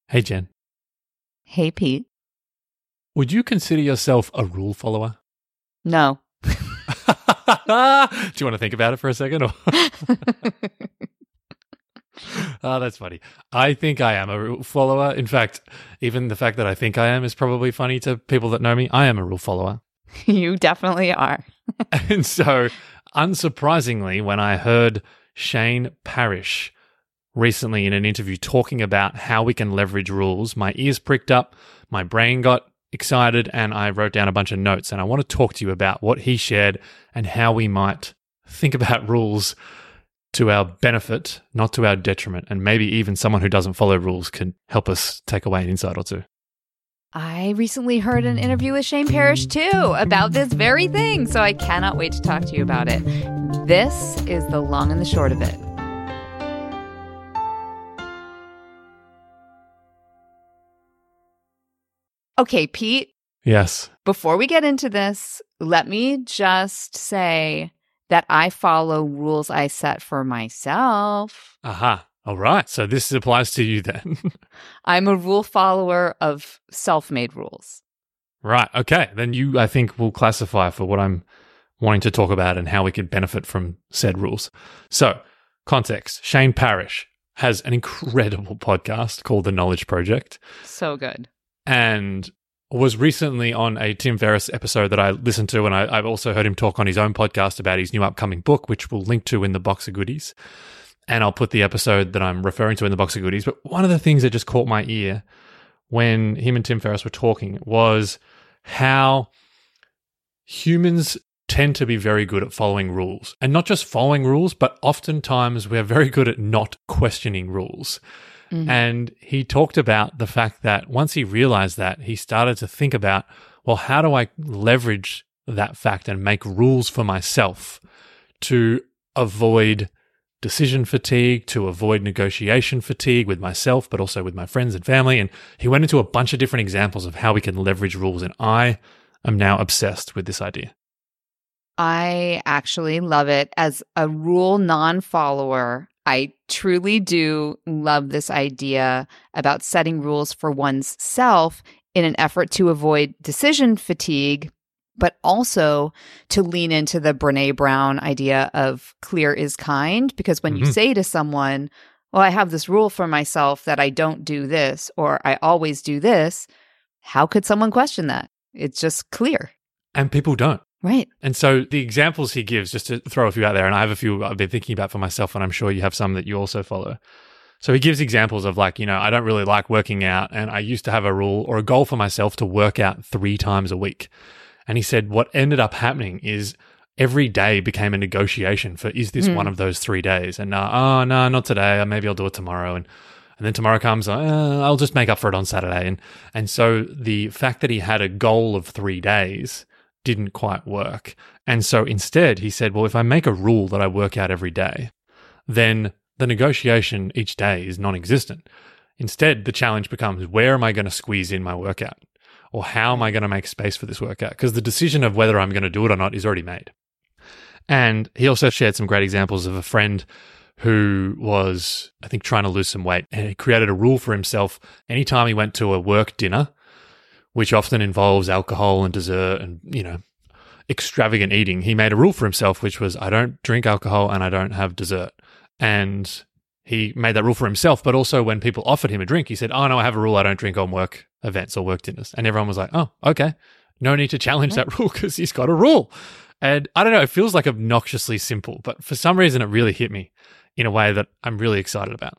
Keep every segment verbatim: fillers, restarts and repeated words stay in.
Hey, Jen. Hey, Pete. Would you consider yourself a rule follower? No. Do you want to think about it for a second? Or oh, that's funny. I think I am a rule follower. In fact, even the fact that I think I am is probably funny to people that know me. I am a rule follower. You definitely are. And so, unsurprisingly, when I heard Shane Parrish recently in an interview talking about how we can leverage rules, my ears pricked up, my brain got excited, and I wrote down a bunch of notes. And I want to talk to you about what he shared and how we might think about rules to our benefit, not to our detriment. And maybe even someone who doesn't follow rules can help us take away an insight or two. I recently heard an interview with Shane Parrish too about this very thing, so I cannot wait to talk to you about it. This is the long and the short of it. Okay, Pete. Yes. Before we get into this, let me just say that I follow rules I set for myself. Aha. All right. So this applies to you then. I'm a rule follower of self-made rules. Right. Okay. Then you, I think, will classify for what I'm wanting to talk about and how we could benefit from said rules. So, context. Shane Parrish has an incredible podcast called The Knowledge Project. So good. And was recently on a Tim Ferriss episode that I listened to, and I, I've also heard him talk on his own podcast about his new upcoming book, which we'll link to in the box of goodies. And I'll put the episode that I'm referring to in the box of goodies. But one of the things that just caught my ear when him and Tim Ferriss were talking was how humans tend to be very good at following rules. And not just following rules, but oftentimes we're very good at not questioning rules. Mm-hmm. And he talked about the fact that once he realized that, he started to think about, well, how do I leverage that fact and make rules for myself to avoid decision fatigue, to avoid negotiation fatigue with myself, but also with my friends and family. And he went into a bunch of different examples of how we can leverage rules. And I am now obsessed with this idea. I actually love it. As a rule non-follower, I truly do love this idea about setting rules for one's self in an effort to avoid decision fatigue, but also to lean into the Brené Brown idea of clear is kind. Because when mm-hmm. you say to someone, well, I have this rule for myself that I don't do this, or I always do this, how could someone question that? It's just clear. And people don't. Right. And so the examples he gives, just to throw a few out there, and I have a few I've been thinking about for myself, and I'm sure you have some that you also follow. So he gives examples of like, you know, I don't really like working out, and I used to have a rule or a goal for myself to work out three times a week. And he said what ended up happening is every day became a negotiation for, is this mm. one of those three days? And uh, oh, no, not today. Maybe I'll do it tomorrow. And and then tomorrow comes, uh, I'll just make up for it on Saturday. And and so the fact that he had a goal of three days didn't quite work. And so instead he said, well, if I make a rule that I work out every day, then the negotiation each day is non-existent. Instead, the challenge becomes, where am I going to squeeze in my workout? Or how am I going to make space for this workout? Because the decision of whether I'm going to do it or not is already made. And he also shared some great examples of a friend who was, I think, trying to lose some weight. And he created a rule for himself. Anytime he went to a work dinner, which often involves alcohol and dessert and, you know, extravagant eating, he made a rule for himself, which was, I don't drink alcohol and I don't have dessert. And he made that rule for himself, but also when people offered him a drink, he said, oh, no, I have a rule. I don't drink on work events or work dinners. And everyone was like, oh, okay. No need to challenge that rule because he's got a rule. And I don't know, it feels like obnoxiously simple, but for some reason it really hit me in a way that I'm really excited about.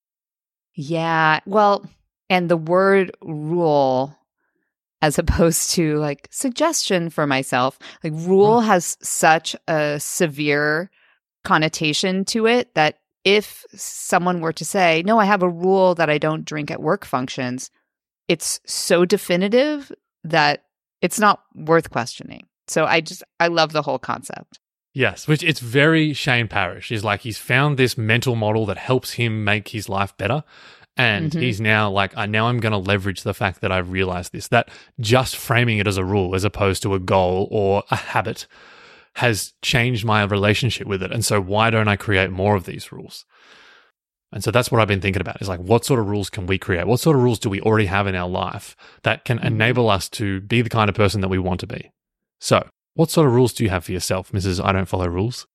Yeah. Well, and the word rule, as opposed to like suggestion for myself, like rule mm. has such a severe connotation to it that if someone were to say, no, I have a rule that I don't drink at work functions, it's so definitive that it's not worth questioning. So I just, I love the whole concept. Yes, which it's very Shane Parrish. He's like, he's found this mental model that helps him make his life better. And mm-hmm. he's now like, I now I'm going to leverage the fact that I've realized this, that just framing it as a rule as opposed to a goal or a habit has changed my relationship with it. And so why don't I create more of these rules? And so that's what I've been thinking about is like, what sort of rules can we create? What sort of rules do we already have in our life that can enable us to be the kind of person that we want to be? So what sort of rules do you have for yourself, Missus I Don't Follow Rules?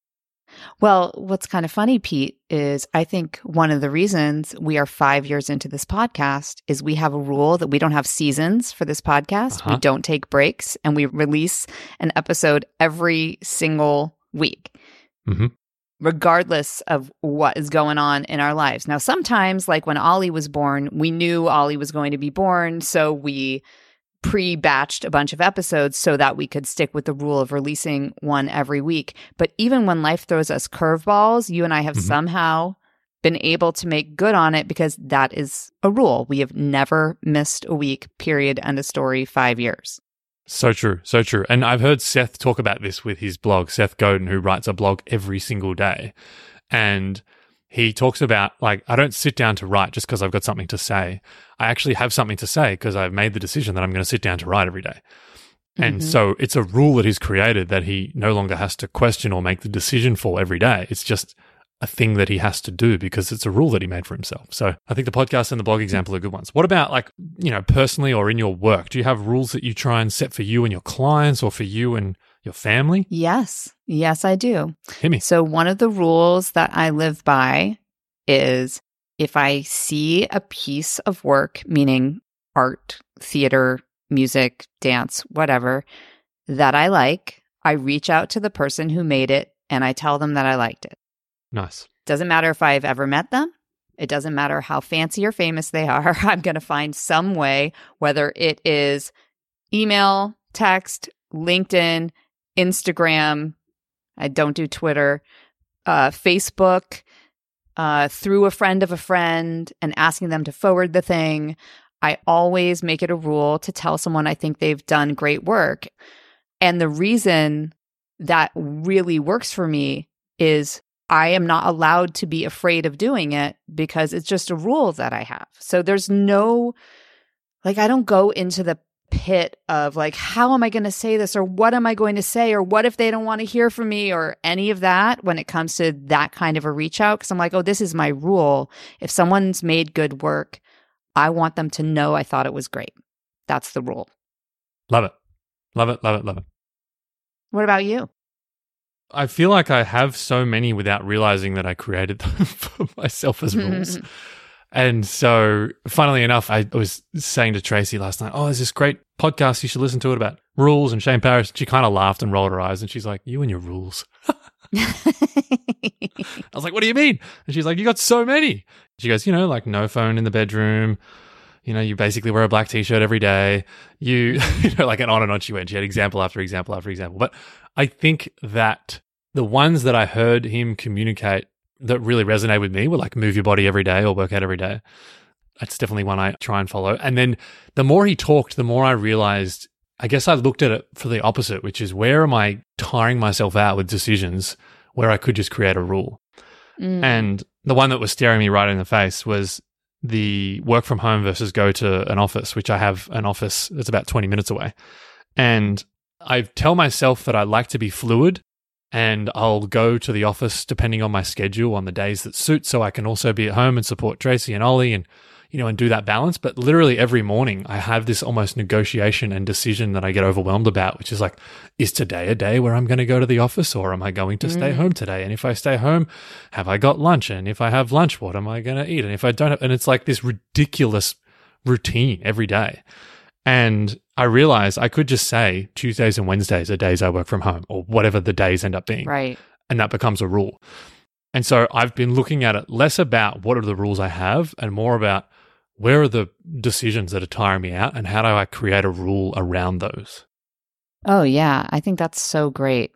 Well, what's kind of funny, Pete, is I think one of the reasons we are five years into this podcast is we have a rule that we don't have seasons for this podcast. Uh-huh. We don't take breaks, and we release an episode every single week, Mm-hmm. regardless of what is going on in our lives. Now, sometimes, like when Ollie was born, we knew Ollie was going to be born, so we pre-batched a bunch of episodes so that we could stick with the rule of releasing one every week. But even when life throws us curveballs, you and I have Mm-hmm. somehow been able to make good on it because that is a rule. We have never missed a week, period, end of story, five years. So true, so true. And I've heard Seth talk about this with his blog, Seth Godin, who writes a blog every single day. And he talks about, like, I don't sit down to write just because I've got something to say. I actually have something to say because I've made the decision that I'm going to sit down to write every day. And Mhm. so it's a rule that he's created that he no longer has to question or make the decision for every day. It's just a thing that he has to do because it's a rule that he made for himself. So I think the podcast and the blog example are good ones. What about, like, you know, personally or in your work? Do you have rules that you try and set for you and your clients or for you and your family? Yes. Yes, I do. Hit me. So one of the rules that I live by is if I see a piece of work, meaning art, theater, music, dance, whatever, that I like, I reach out to the person who made it and I tell them that I liked it. Nice. Doesn't matter if I've ever met them. It doesn't matter how fancy or famous they are. I'm going to find some way, whether it is email, text, LinkedIn, Instagram. I don't do Twitter, uh, Facebook, uh, through a friend of a friend and asking them to forward the thing. I always make it a rule to tell someone I think they've done great work. And the reason that really works for me is I am not allowed to be afraid of doing it because it's just a rule that I have. So there's no, like, I don't go into the pit of like, how am I going to say this? Or what am I going to say? Or what if they don't want to hear from me or any of that when it comes to that kind of a reach out? Because I'm like, oh, this is my rule. If someone's made good work, I want them to know I thought it was great. That's the rule. Love it. Love it. Love it. Love it. What about you? I feel like I have so many without realizing that I created them for myself as rules. And so, funnily enough, I was saying to Tracy last night, oh, there's this great podcast. You should listen to it about rules and Shane Parrish. She kind of laughed and rolled her eyes and she's like, you and your rules. I was like, what do you mean? And she's like, you got so many. She goes, you know, like no phone in the bedroom. You know, you basically wear a black t-shirt every day. You, you know, like, and on and on she went. She had example after example after example. But I think that the ones that I heard him communicate that really resonate with me were like move your body every day or work out every day. That's definitely one I try and follow. And then the more he talked, the more I realized, I guess I looked at it for the opposite, which is where am I tiring myself out with decisions where I could just create a rule? Mm. And the one that was staring me right in the face was the work from home versus go to an office, which I have an office that's about twenty minutes away. And I tell myself that I like to be fluid and I'll go to the office depending on my schedule on the days that suit so I can also be at home and support Tracy and Ollie and, you know, and do that balance. But literally every morning I have this almost negotiation and decision that I get overwhelmed about, which is like, is today a day where I'm going to go to the office or am I going to stay Mm. home today? And if I stay home, have I got lunch? And if I have lunch, what am I going to eat? And if I don't have, and it's like this ridiculous routine every day. And I realized I could just say Tuesdays and Wednesdays are days I work from home or whatever the days end up being. Right. And that becomes a rule. And so I've been looking at it less about what are the rules I have and more about where are the decisions that are tiring me out and how do I create a rule around those? Oh, yeah. I think that's so great.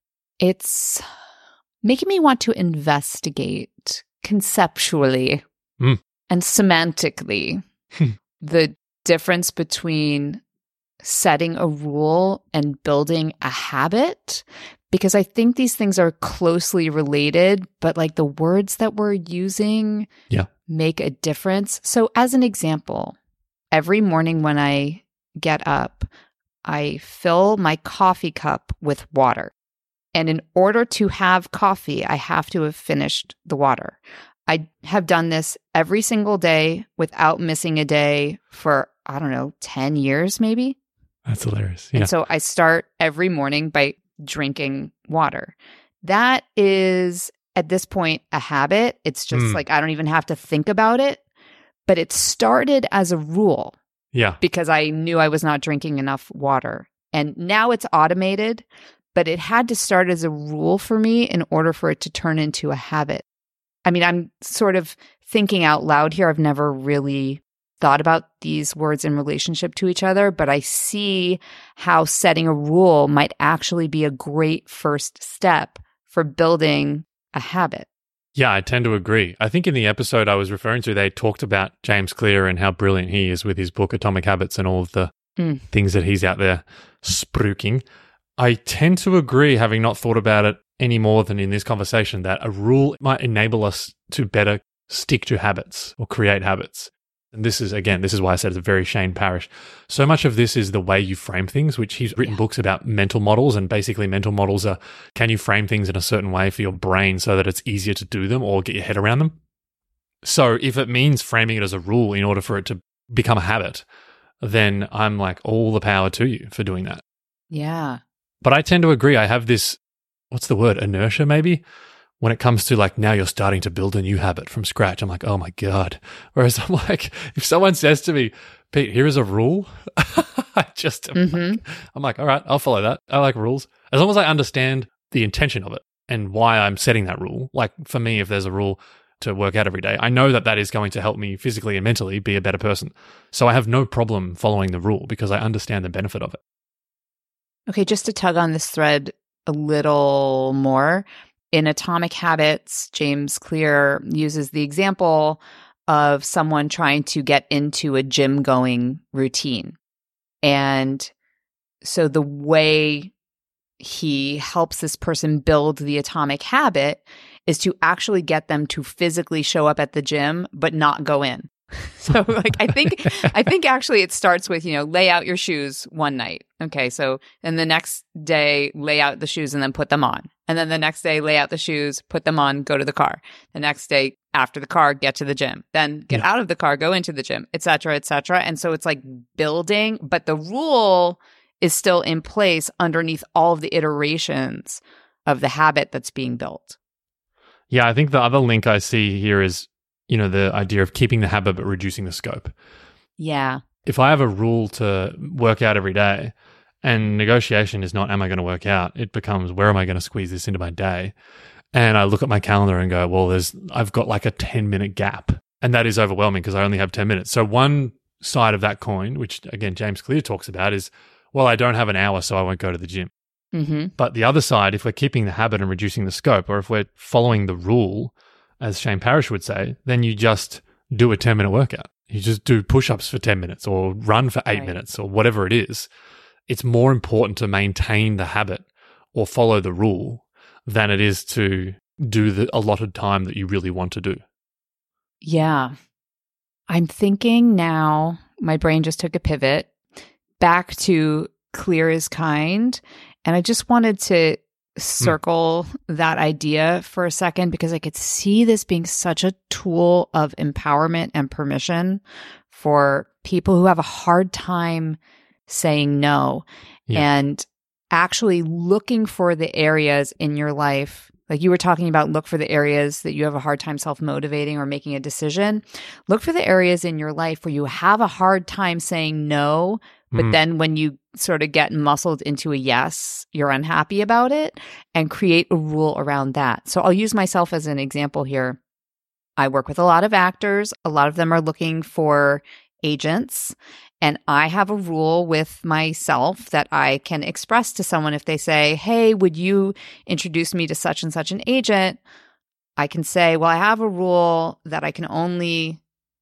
It's making me want to investigate conceptually Mm. and semantically the difference between setting a rule and building a habit, because I think these things are closely related, but like the words that we're using Yeah. make a difference. So as an example, every morning when I get up, I fill my coffee cup with water. And in order to have coffee, I have to have finished the water. I have done this every single day without missing a day for, I don't know, ten years maybe. That's hilarious. Yeah. And so I start every morning by drinking water. That is, at this point, a habit. It's just Mm. like I don't even have to think about it. But it started as a rule Yeah. because I knew I was not drinking enough water. And now it's automated, but it had to start as a rule for me in order for it to turn into a habit. I mean, I'm sort of thinking out loud here. I've never really thought about these words in relationship to each other, but I see how setting a rule might actually be a great first step for building a habit. Yeah, I tend to agree. I think in the episode I was referring to, they talked about James Clear and how brilliant he is with his book Atomic Habits and all of the Mm. things that he's out there spruiking. I tend to agree, having not thought about it any more than in this conversation, that a rule might enable us to better stick to habits or create habits. And this is, again, this is why I said it's a very Shane Parrish. So much of this is the way you frame things, which he's written Yeah. books about mental models, and basically mental models are, can you frame things in a certain way for your brain so that it's easier to do them or get your head around them? So if it means framing it as a rule in order for it to become a habit, then I'm like, all the power to you for doing that. Yeah. But I tend to agree. I have this, what's the word, inertia maybe? When it comes to like, now you're starting to build a new habit from scratch, I'm like, oh my God. Whereas I'm like, if someone says to me, Pete, here is a rule, I just, am Mhm. like, I'm like, all right, I'll follow that. I like rules. As long as I understand the intention of it and why I'm setting that rule. Like for me, if there's a rule to work out every day, I know that that is going to help me physically and mentally be a better person. So I have no problem following the rule because I understand the benefit of it. Okay, just to tug on this thread a little more, in Atomic Habits, James Clear uses the example of someone trying to get into a gym going routine. And so the way he helps this person build the atomic habit is to actually get them to physically show up at the gym, but not go in. So like, I think, I think actually it starts with, you know, lay out your shoes one night. Okay. So then the next day, lay out the shoes and then put them on. And then the next day, lay out the shoes, put them on, go to the car. The next day after the car, get to the gym, then get Yeah. out of the car, go into the gym, et cetera, et cetera. And so it's like building, but the rule is still in place underneath all of the iterations of the habit that's being built. Yeah, I think the other link I see here is, you know, the idea of keeping the habit but reducing the scope. Yeah. If I have a rule to work out every day and negotiation is not, am I going to work out? It becomes, where am I going to squeeze this into my day? And I look at my calendar and go, well, there's, I've got like a ten minute gap. And that is overwhelming because I only have ten minutes. So one side of that coin, which again, James Clear talks about is, well, I don't have an hour, so I won't go to the gym. Mm-hmm. But the other side, if we're keeping the habit and reducing the scope, or if we're following the rule, as Shane Parrish would say, then you just do a ten minute workout. You just do push-ups for ten minutes or run for eight Right. minutes or whatever it is. It's more important to maintain the habit or follow the rule than it is to do the allotted time that you really want to do. Yeah. I'm thinking now, my brain just took a pivot back to clear is kind. And I just wanted to circle mm. that idea for a second because I could see this being such a tool of empowerment and permission for people who have a hard time saying no yeah. and actually looking for the areas in your life. Like you were talking about, look for the areas that you have a hard time self-motivating or making a decision. Look for the areas in your life where you have a hard time saying no, but mm. then when you sort of get muscled into a yes, you're unhappy about it, and create a rule around that. So I'll use myself as an example here. I work with a lot of actors. A lot of them are looking for agents. And I have a rule with myself that I can express to someone if they say, hey, would you introduce me to such and such an agent? I can say, well, I have a rule that I can only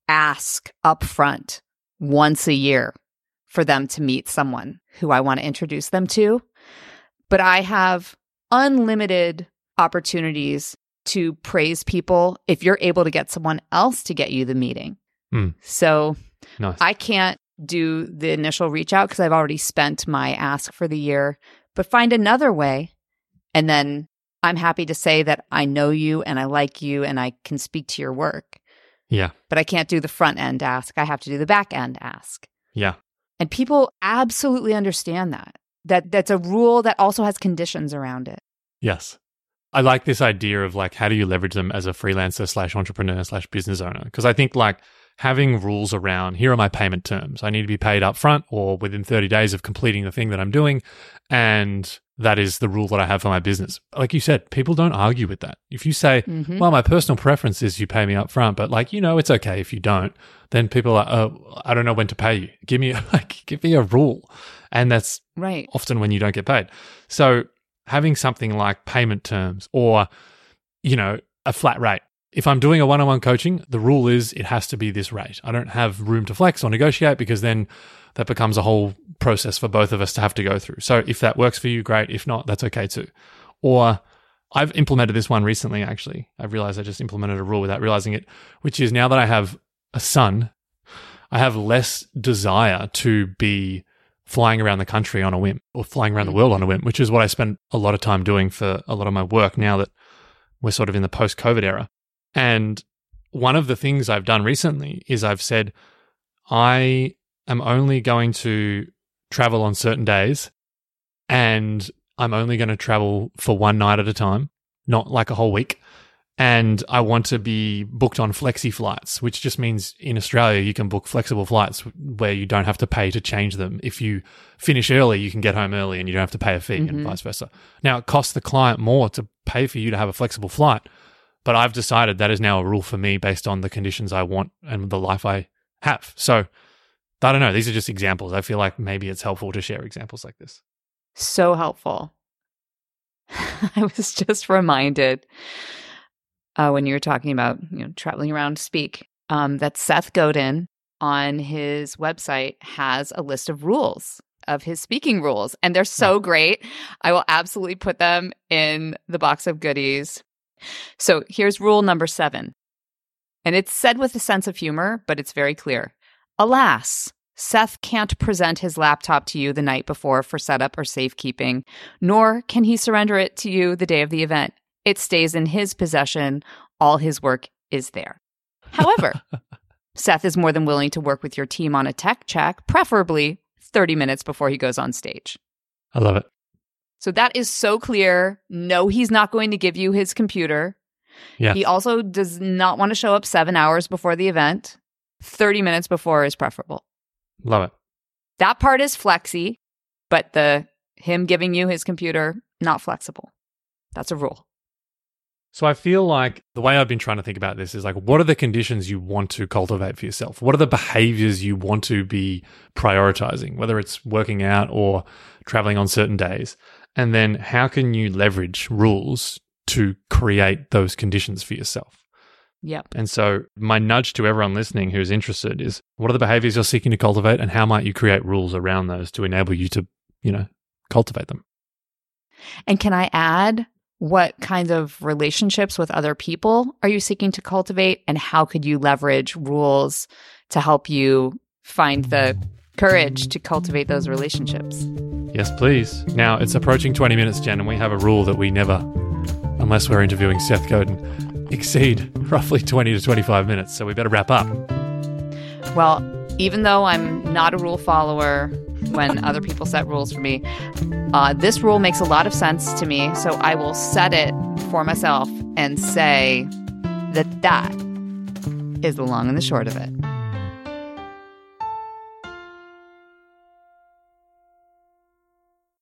ask upfront once a year for them to meet someone who I want to introduce them to. But I have unlimited opportunities to praise people if you're able to get someone else to get you the meeting. Mm. So nice. I can't do the initial reach out because I've already spent my ask for the year, but find another way and then I'm happy to say that I know you and I like you and I can speak to your work. Yeah. But I can't do the front end ask. I have to do the back end ask. Yeah. And people absolutely understand that. That that's a rule that also has conditions around it. Yes. I like this idea of like, how do you leverage them as a freelancer slash entrepreneur slash business owner? Because I think like having rules around, here are my payment terms. I need to be paid up front or within thirty days of completing the thing that I'm doing. And that is the rule that I have for my business. Like you said, people don't argue with that. If you say, mm-hmm. well, my personal preference is you pay me up front, but like, you know, it's okay if you don't, then people are, oh, I don't know when to pay you. Give me, like, give me a rule. And that's right. often when you don't get paid. So having something like payment terms or, you know, a flat rate. If I'm doing a one-on-one coaching, the rule is it has to be this rate. I don't have room to flex or negotiate because then that becomes a whole process for both of us to have to go through. So if that works for you, great. If not, that's okay too. Or I've implemented this one recently, actually. I've realized I just implemented a rule without realizing it, which is now that I have a son, I have less desire to be flying around the country on a whim or flying around the world on a whim, which is what I spend a lot of time doing for a lot of my work now that we're sort of in the post-COVID era. And one of the things I've done recently is I've said, I am only going to travel on certain days and I'm only going to travel for one night at a time, not like a whole week. And I want to be booked on flexi flights, which just means in Australia, you can book flexible flights where you don't have to pay to change them. If you finish early, you can get home early and you don't have to pay a fee mm-hmm. and vice versa. Now, it costs the client more to pay for you to have a flexible flight, but I've decided that is now a rule for me based on the conditions I want and the life I have. So I don't know. These are just examples. I feel like maybe it's helpful to share examples like this. So helpful. I was just reminded uh, when you were talking about you know traveling around to speak um, that Seth Godin on his website has a list of rules, of his speaking rules, and they're so great. I will absolutely put them in the box of goodies. So here's rule number seven. And it's said with a sense of humor, but it's very clear. Alas, Seth can't present his laptop to you the night before for setup or safekeeping, nor can he surrender it to you the day of the event. It stays in his possession. All his work is there. However, Seth is more than willing to work with your team on a tech check, preferably thirty minutes before he goes on stage. I love it. So that is so clear. No, he's not going to give you his computer. Yeah. He also does not want to show up seven hours before the event. thirty minutes before is preferable. Love it. That part is flexy, but the him giving you his computer, not flexible. That's a rule. So I feel like the way I've been trying to think about this is like, what are the conditions you want to cultivate for yourself? What are the behaviors you want to be prioritizing, whether it's working out or traveling on certain days? And then how can you leverage rules to create those conditions for yourself? Yep. And so my nudge to everyone listening who's interested is, what are the behaviors you're seeking to cultivate and how might you create rules around those to enable you to, you know, cultivate them? And can I add, what kinds of relationships with other people are you seeking to cultivate? And how could you leverage rules to help you find the courage to cultivate those relationships? Yes, please. Now, it's approaching twenty minutes, Jen, and we have a rule that we never, unless we're interviewing Seth Godin, exceed roughly twenty to twenty-five minutes. So we better wrap up. Well, even though I'm not a rule follower when other people set rules for me, uh, this rule makes a lot of sense to me. So I will set it for myself and say that that is the long and the short of it.